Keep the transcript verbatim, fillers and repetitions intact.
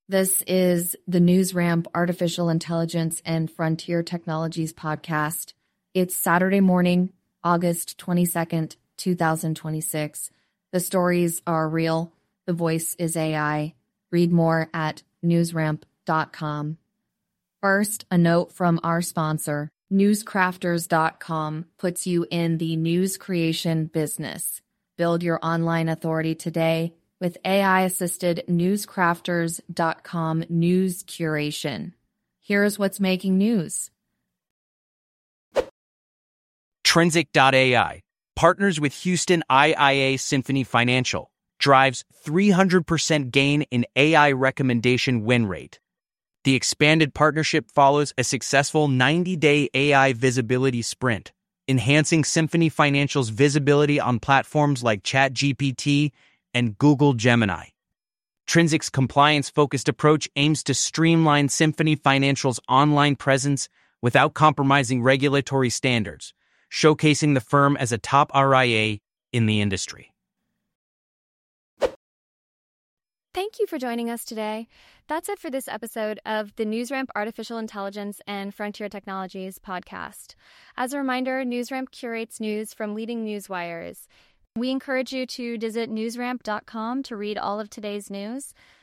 This is the NewsRamp Artificial Intelligence and Frontier Technologies podcast. It's Saturday morning, August twenty-second, twenty twenty-six. The stories are real. The voice is A I. Read more at newsramp dot com. First, a note from our sponsor. newscrafters dot com puts you in the news creation business. Build your online authority today with A I-assisted newscrafters dot com news curation. Here's what's making news. Trinsic dot A I partners with Houston I I A Symphony Financial, drives three hundred percent gain in A I recommendation win rate. The expanded partnership follows a successful ninety-day A I visibility sprint, enhancing Symphony Financial's visibility on platforms like ChatGPT and Google Gemini. Trinsic's compliance-focused approach aims to streamline Symphony Financial's online presence without compromising regulatory standards, showcasing the firm as a top R I A in the industry. Thank you for joining us today. That's it for this episode of the NewsRamp Artificial Intelligence and Frontier Technologies podcast. As a reminder, NewsRamp curates news from leading news wires. We encourage you to visit newsramp dot com to read all of today's news.